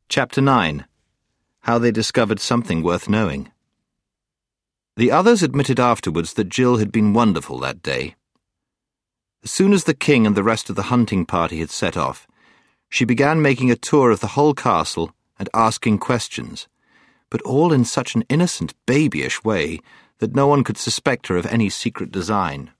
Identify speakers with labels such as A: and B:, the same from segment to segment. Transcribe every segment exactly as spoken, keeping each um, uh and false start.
A: Chapter nine. How they discovered something worth knowing. The others admitted afterwards that Jill had been wonderful that day. As soon as the king and the rest of the hunting party had set off, she began making a tour of the whole castle and asking questions, but all in such an innocent, babyish way that no one could suspect her of any secret design.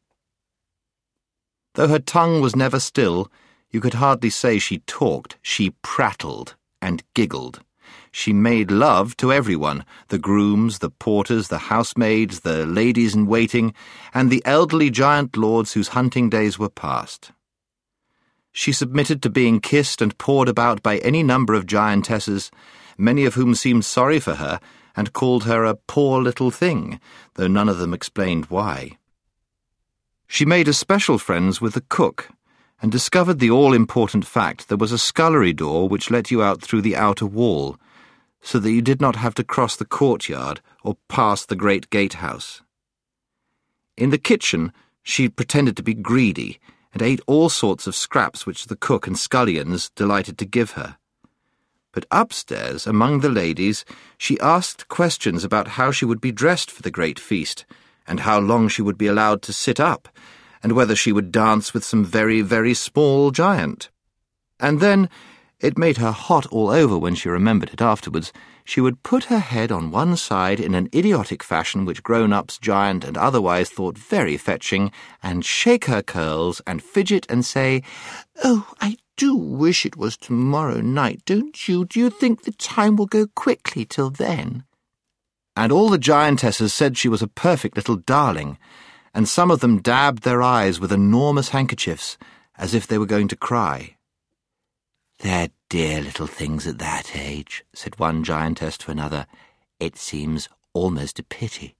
A: Though her tongue was never still, you could hardly say she talked, she prattled and giggled. She made love to everyone, the grooms, the porters, the housemaids, the ladies-in-waiting, and the elderly giant lords whose hunting days were past. She submitted to being kissed and pawed about by any number of giantesses, many of whom seemed sorry for her and called her a poor little thing, though none of them explained why. She made especial friends with the cook, and discovered the all-important fact there was a scullery door which let you out through the outer wall, so that you did not have to cross the courtyard or pass the great gatehouse. In the kitchen, she pretended to be greedy and ate all sorts of scraps which the cook and scullions delighted to give her. But upstairs, among the ladies, she asked questions about how she would be dressed for the great feast, and how long she would be allowed to sit up, and whether she would dance with some very, very small giant. And then, it made her hot all over when she remembered it afterwards, she would put her head on one side in an idiotic fashion which grown-ups, giant and otherwise thought very fetching, and shake her curls and fidget and say, "Oh, I do wish it was tomorrow night, don't you? Do you think the time will go quickly till then?" And all the giantesses said she was a perfect little darling, and some of them dabbed their eyes with enormous handkerchiefs, as if they were going to cry. "They're dear little things at that age," said one giantess to another. "It seems almost a pity."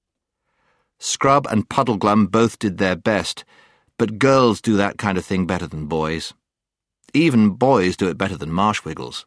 A: Scrub and Puddleglum both did their best, but girls do that kind of thing better than boys. Even boys do it better than Marshwiggles.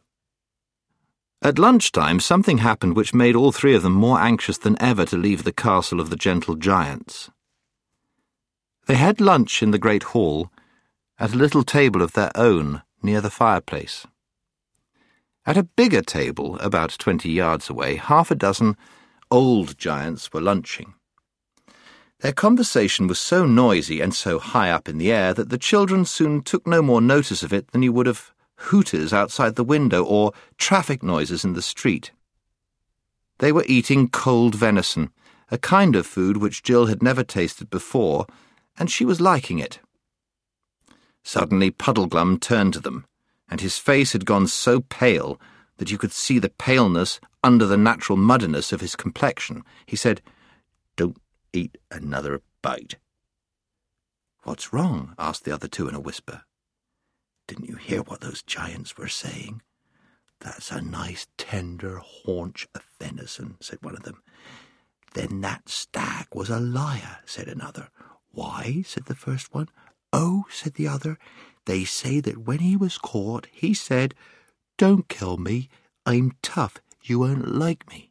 A: At lunchtime, something happened which made all three of them more anxious than ever to leave the castle of the gentle giants. They had lunch in the great hall, at a little table of their own, near the fireplace. At a bigger table, about twenty yards away, half a dozen old giants were lunching. Their conversation was so noisy and so high up in the air that the children soon took no more notice of it than you would of hooters outside the window or traffic noises in the street. They were eating cold venison, a kind of food which Jill had never tasted before, and she was liking it. Suddenly Puddleglum turned to them, and his face had gone so pale that you could see the paleness under the natural muddiness of his complexion. He said, "Don't eat another bite." "What's wrong?" asked the other two in a whisper. "Didn't you hear what those giants were saying?" "That's a nice tender haunch of venison," said one of them. "Then that stag was a liar," said another. "Why?" said the first one. "Oh," said the other, "they say that when he was caught, he said, 'Don't kill me, I'm tough, you won't like me.'"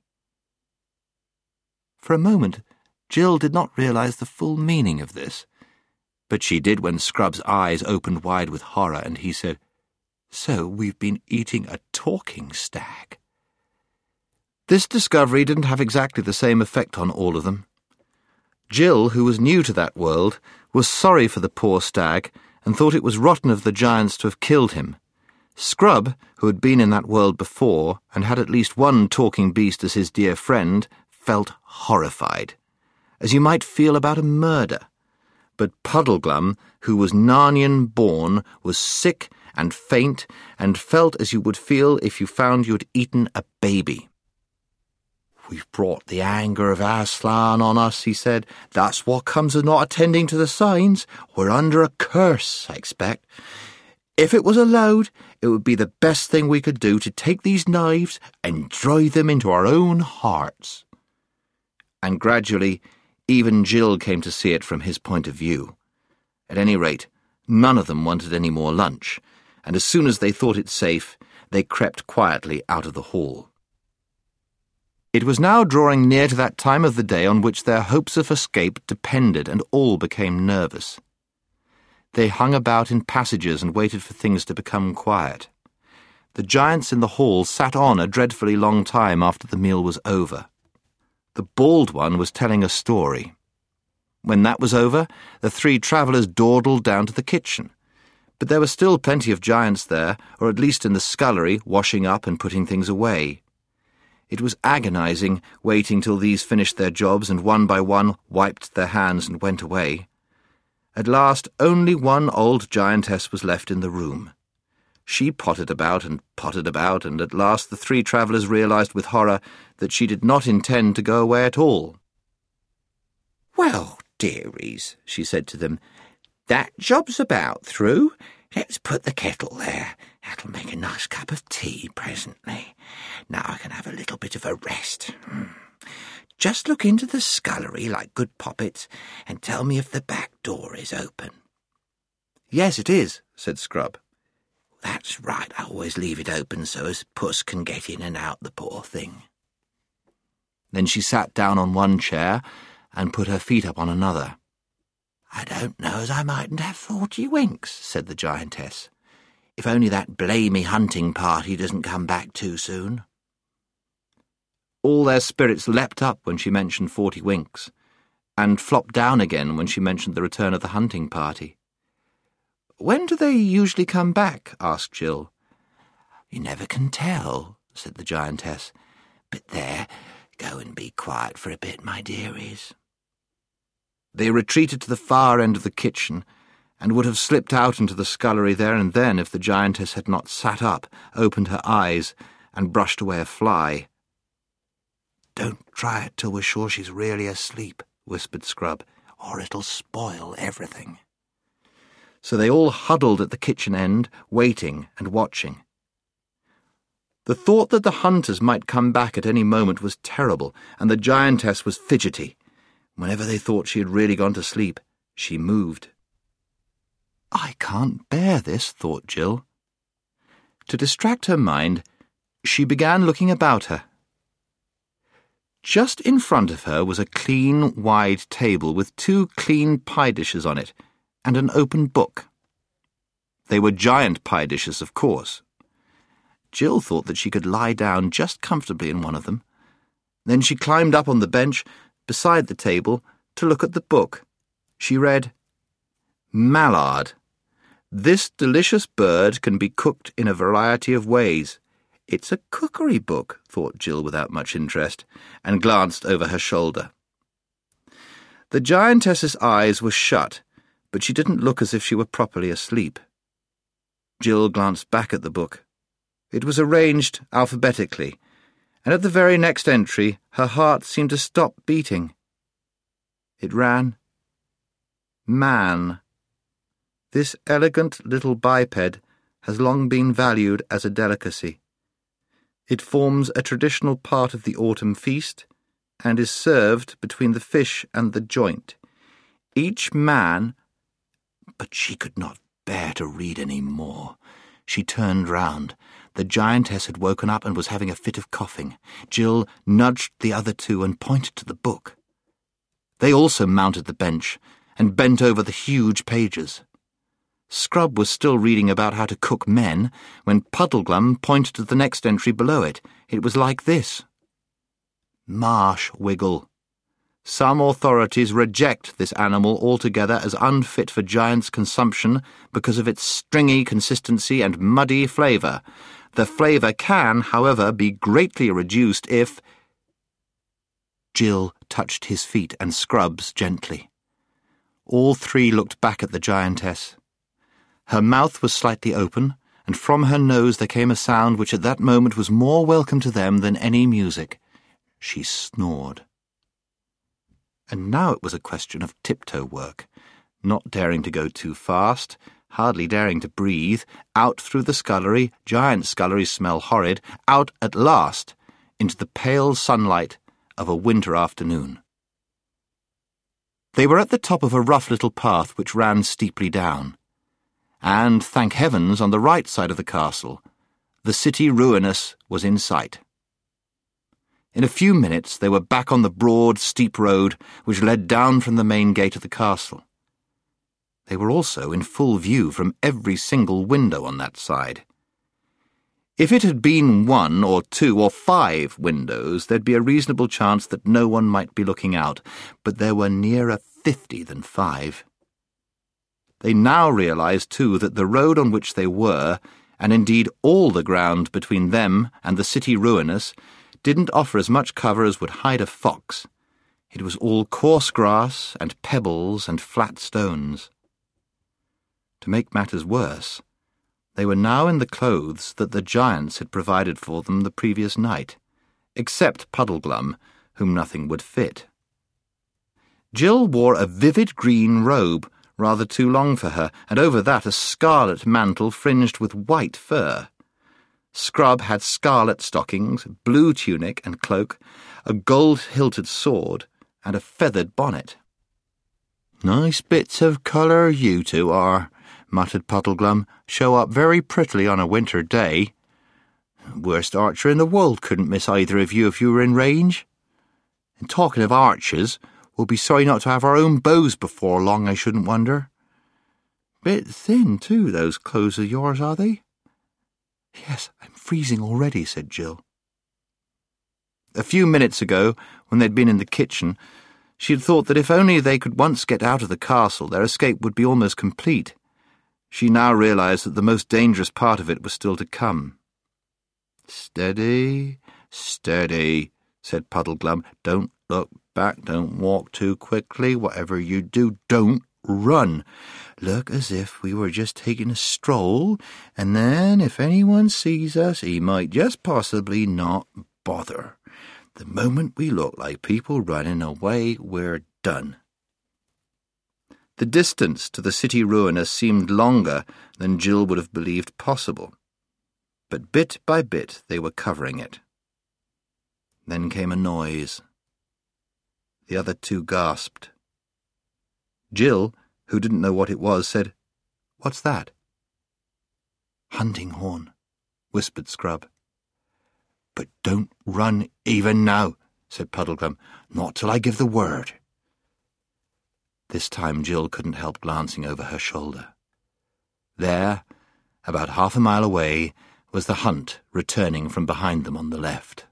A: For a moment, Jill did not realize the full meaning of this, but she did when Scrub's eyes opened wide with horror, and he said, "So we've been eating a talking stag." This discovery didn't have exactly the same effect on all of them. Jill, who was new to that world, was sorry for the poor stag and thought it was rotten of the giants to have killed him. Scrub, who had been in that world before and had at least one talking beast as his dear friend, felt horrified, as you might feel about a murder. But Puddleglum, who was Narnian born, was sick and faint and felt as you would feel if you found you had eaten a baby. "We've brought the anger of Aslan on us," he said. "That's what comes of not attending to the signs. We're under a curse, I expect. If it was allowed, it would be the best thing we could do to take these knives and drive them into our own hearts." And gradually, even Jill came to see it from his point of view. At any rate, none of them wanted any more lunch, and as soon as they thought it safe, they crept quietly out of the hall. It was now drawing near to that time of the day on which their hopes of escape depended, and all became nervous. They hung about in passages and waited for things to become quiet. The giants in the hall sat on a dreadfully long time after the meal was over. The bald one was telling a story. When that was over, the three travellers dawdled down to the kitchen. But there were still plenty of giants there, or at least in the scullery, washing up and putting things away. It was agonizing, waiting till these finished their jobs and one by one wiped their hands and went away. At last, only one old giantess was left in the room. She pottered about and pottered about, and at last the three travellers realized with horror that she did not intend to go away at all.
B: "Well, dearies," she said to them, "that job's about through. Let's put the kettle there. That'll make a nice cup of tea presently. Now I can have a little bit of a rest. Hmm. Just look into the scullery like good poppets and tell me if the back door is open."
A: "Yes, it is," said Scrub.
B: "That's right. I always leave it open so as Puss can get in and out, the poor thing."
A: Then she sat down on one chair and put her feet up on another.
B: "I don't know as I mightn't have forty winks," said the giantess, "if only that blamy hunting party doesn't come back too soon."
A: All their spirits leapt up when she mentioned forty winks, and flopped down again when she mentioned the return of the hunting party. "When do they usually come back?" asked Jill.
B: "You never can tell," said the giantess. "But there, go and be quiet for a bit, my dearies."
A: They retreated to the far end of the kitchen, and would have slipped out into the scullery there and then if the giantess had not sat up, opened her eyes, and brushed away a fly.
B: "Don't try it till we're sure she's really asleep," whispered Scrub, "or it'll spoil everything."
A: So they all huddled at the kitchen end, waiting and watching. The thought that the hunters might come back at any moment was terrible, and the giantess was fidgety. Whenever they thought she had really gone to sleep, she moved. "I can't bear this," thought Jill. To distract her mind, she began looking about her. Just in front of her was a clean, wide table with two clean pie dishes on it, and an open book. They were giant pie dishes, of course. Jill thought that she could lie down just comfortably in one of them. Then she climbed up on the bench beside the table to look at the book. She read, "Mallard. This delicious bird can be cooked in a variety of ways." "It's a cookery book," thought Jill without much interest, and glanced over her shoulder. The giantess's eyes were shut, but she didn't look as if she were properly asleep. Jill glanced back at the book. It was arranged alphabetically, and at the very next entry her heart seemed to stop beating. It ran, "Man. This elegant little biped has long been valued as a delicacy. It forms a traditional part of the autumn feast, and is served between the fish and the joint. Each man—" But she could not bear to read any more. She turned round. The giantess had woken up and was having a fit of coughing. Jill nudged the other two and pointed to the book. They also mounted the bench and bent over the huge pages. Scrub was still reading about how to cook men when Puddleglum pointed to the next entry below it. It was like this: "Marsh wiggle. Some authorities reject this animal altogether as unfit for giants' consumption because of its stringy consistency and muddy flavour. The flavour can, however, be greatly reduced if—" Jill touched his feet and Scrub's gently. All three looked back at the giantess. Her mouth was slightly open, and from her nose there came a sound which at that moment was more welcome to them than any music. She snored. And now it was a question of tiptoe work, not daring to go too fast, hardly daring to breathe, out through the scullery, giant sculleries smell horrid, out at last, into the pale sunlight of a winter afternoon. They were at the top of a rough little path which ran steeply down, and, thank heavens, on the right side of the castle, the city ruinous was in sight. In a few minutes they were back on the broad, steep road which led down from the main gate of the castle. They were also in full view from every single window on that side. If it had been one or two or five windows, there'd be a reasonable chance that no one might be looking out, but there were nearer fifty than five. They now realized, too, that the road on which they were, and indeed all the ground between them and the city ruinous, didn't offer as much cover as would hide a fox. It was all coarse grass and pebbles and flat stones. To make matters worse, they were now in the clothes that the giants had provided for them the previous night, except Puddleglum, whom nothing would fit. Jill wore a vivid green robe, rather too long for her, and over that a scarlet mantle fringed with white fur. Scrub had scarlet stockings, blue tunic and cloak, a gold-hilted sword, and a feathered bonnet. "Nice bits of colour you two are," muttered Puddleglum. "Show up very prettily on a winter day. Worst archer in the world couldn't miss either of you if you were in range. And talking of archers, we'll be sorry not to have our own bows before long, I shouldn't wonder. Bit thin, too, those clothes of yours, are they?" "Yes, I'm freezing already," said Jill. A few minutes ago, when they'd been in the kitchen, she had thought that if only they could once get out of the castle, their escape would be almost complete. She now realized that the most dangerous part of it was still to come. "Steady, steady," said Puddleglum. "Don't look back, don't walk too quickly. Whatever you do, don't run. Look as if we were just taking a stroll, and then if anyone sees us, he might just possibly not bother. The moment we look like people running away, we're done." The distance to the city ruinous seemed longer than Jill would have believed possible, but bit by bit they were covering it. Then came a noise. The other two gasped. Jill, who didn't know what it was, said, "What's that?" "Hunting horn," whispered Scrub. "But don't run even now," said Puddleglum. "Not till I give the word." This time Jill couldn't help glancing over her shoulder. There, about half a mile away, was the hunt returning from behind them on the left.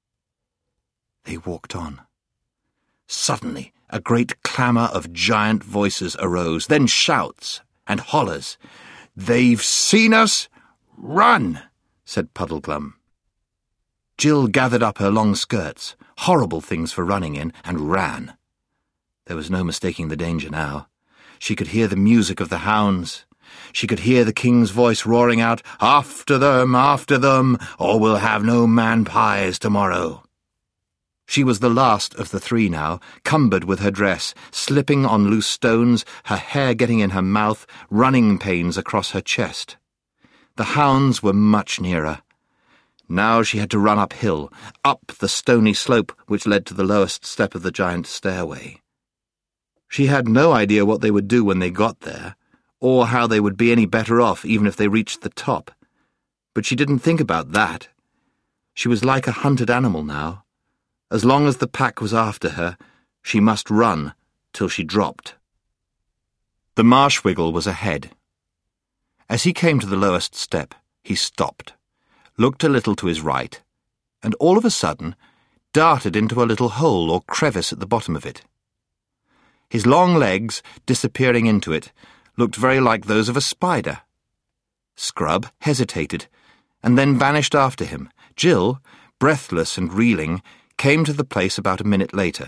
A: They walked on. Suddenly, a great clamour of giant voices arose, then shouts and hollers. "They've seen us! Run!" said Puddleglum. Jill gathered up her long skirts, horrible things for running in, and ran. There was no mistaking the danger now. She could hear the music of the hounds. She could hear the king's voice roaring out, "After them, after them, or we'll have no man-pies tomorrow." She was the last of the three now, cumbered with her dress, slipping on loose stones, her hair getting in her mouth, running pains across her chest. The hounds were much nearer. Now she had to run uphill, up the stony slope which led to the lowest step of the giant stairway. She had no idea what they would do when they got there, or how they would be any better off even if they reached the top. But she didn't think about that. She was like a hunted animal now. As long as the pack was after her, she must run till she dropped. The Marshwiggle was ahead. As he came to the lowest step, he stopped, looked a little to his right, and all of a sudden darted into a little hole or crevice at the bottom of it. His long legs, disappearing into it, looked very like those of a spider. Scrub hesitated, and then vanished after him. Jill, breathless and reeling, came to the place about a minute later.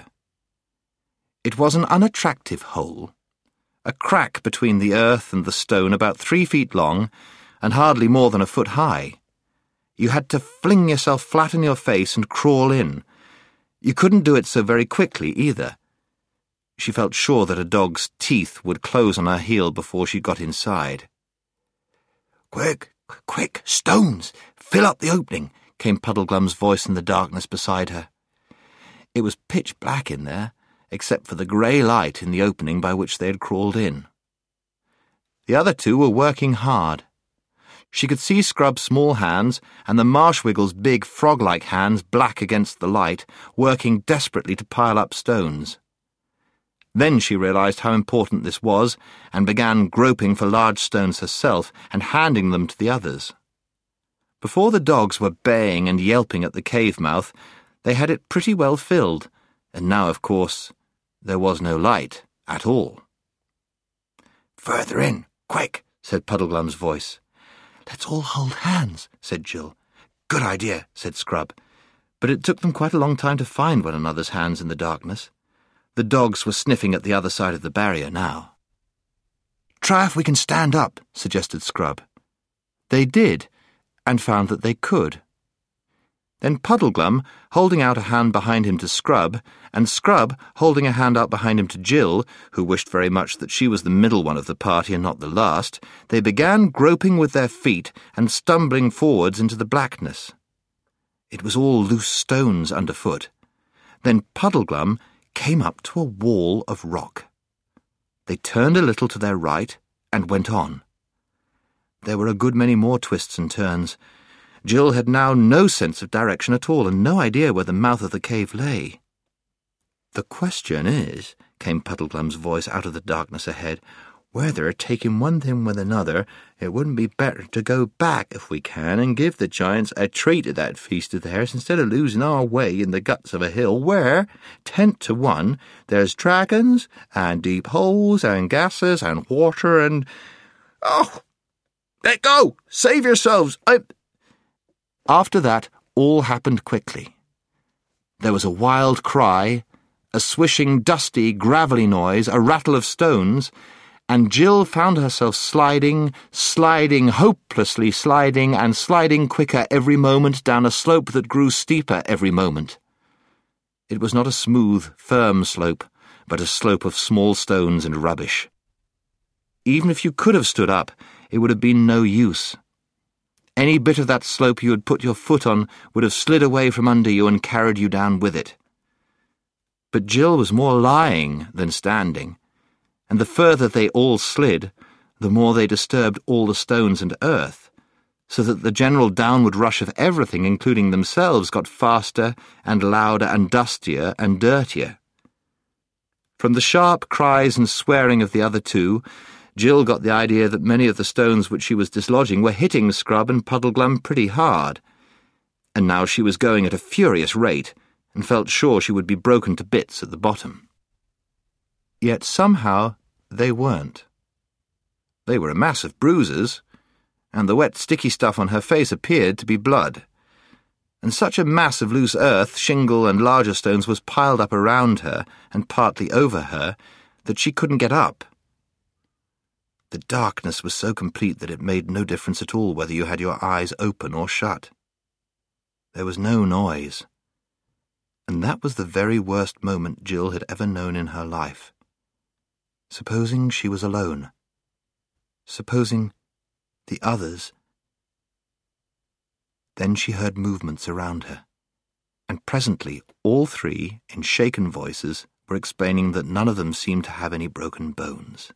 A: It was an unattractive hole, a crack between the earth and the stone about three feet long and hardly more than a foot high. You had to fling yourself flat on your face and crawl in. You couldn't do it so very quickly either. She felt sure that a dog's teeth would close on her heel before she got inside. "Quick, quick, stones! Fill up the opening!" came Puddleglum's voice in the darkness beside her. It was pitch black in there, except for the grey light in the opening by which they had crawled in. The other two were working hard. She could see Scrub's small hands and the Marshwiggle's big frog-like hands black against the light, working desperately to pile up stones. Then she realized how important this was and began groping for large stones herself and handing them to the others. Before the dogs were baying and yelping at the cave mouth, they had it pretty well filled, and now, of course, there was no light at all.
B: "Further in, quick," said Puddleglum's voice.
A: "Let's all hold hands," said Jill.
B: "Good idea," said Scrub.
A: But it took them quite a long time to find one another's hands in the darkness. The dogs were sniffing at the other side of the barrier now.
B: "Try if we can stand up," suggested Scrub.
A: They did, and found that they could. Then Puddleglum, holding out a hand behind him to Scrub, and Scrub holding a hand out behind him to Jill, who wished very much that she was the middle one of the party and not the last, they began groping with their feet and stumbling forwards into the blackness. It was all loose stones underfoot. Then Puddleglum came up to a wall of rock. They turned a little to their right and went on. There were a good many more twists and turns. Jill had now no sense of direction at all, and no idea where the mouth of the cave lay. "The question is," came Puddleglum's voice out of the darkness ahead, "whether, taking one thing with another, it wouldn't be better to go back if we can and give the giants a treat at that feast of theirs instead of losing our way in the guts of a hill where, ten to one, there's dragons and deep holes and gases and water and...
B: Oh! Let go! Save yourselves! I...
A: After that, all happened quickly. There was a wild cry, a swishing, dusty, gravelly noise, a rattle of stones, and Jill found herself sliding, sliding, hopelessly sliding, and sliding quicker every moment down a slope that grew steeper every moment. It was not a smooth, firm slope, but a slope of small stones and rubbish. Even if you could have stood up, it would have been no use. Any bit of that slope you had put your foot on would have slid away from under you and carried you down with it. But Jill was more lying than standing, and the further they all slid, the more they disturbed all the stones and earth, so that the general downward rush of everything, including themselves, got faster and louder and dustier and dirtier. From the sharp cries and swearing of the other two, Jill got the idea that many of the stones which she was dislodging were hitting Scrub and Puddleglum pretty hard, and now she was going at a furious rate and felt sure she would be broken to bits at the bottom. Yet somehow they weren't. They were a mass of bruises, and the wet sticky stuff on her face appeared to be blood, and such a mass of loose earth, shingle and larger stones was piled up around her and partly over her that she couldn't get up. The darkness was so complete that it made no difference at all whether you had your eyes open or shut. There was no noise, and that was the very worst moment Jill had ever known in her life. Supposing she was alone. Supposing the others... Then she heard movements around her, and presently all three, in shaken voices, were explaining that none of them seemed to have any broken bones.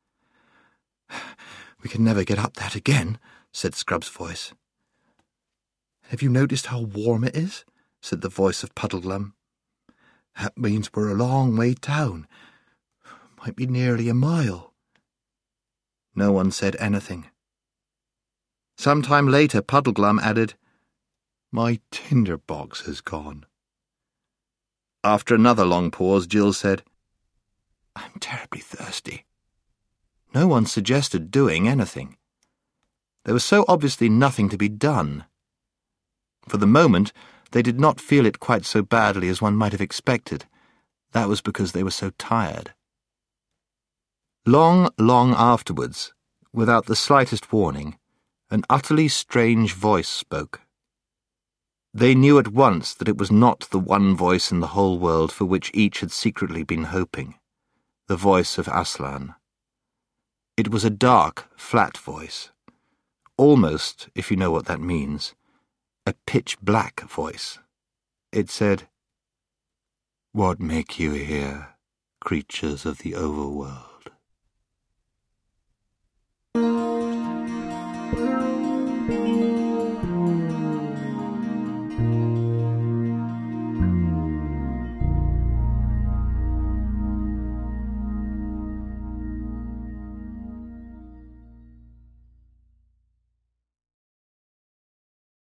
A: "We can never get up that again," said Scrub's voice. "Have you noticed how warm it is?" said the voice of Puddleglum. "That means we're a long way down. Might be nearly a mile." No one said anything. Some time later, Puddleglum added, "My tinder box has gone." After another long pause, Jill said, "I'm terribly thirsty." No one suggested doing anything. There was so obviously nothing to be done. For the moment, they did not feel it quite so badly as one might have expected. That was because they were so tired. Long, long afterwards, without the slightest warning, an utterly strange voice spoke. They knew at once that it was not the one voice in the whole world for which each had secretly been hoping, the voice of Aslan. It was a dark, flat voice, almost, if you know what that means, a pitch-black voice. It said, "What make you here, creatures of the overworld?"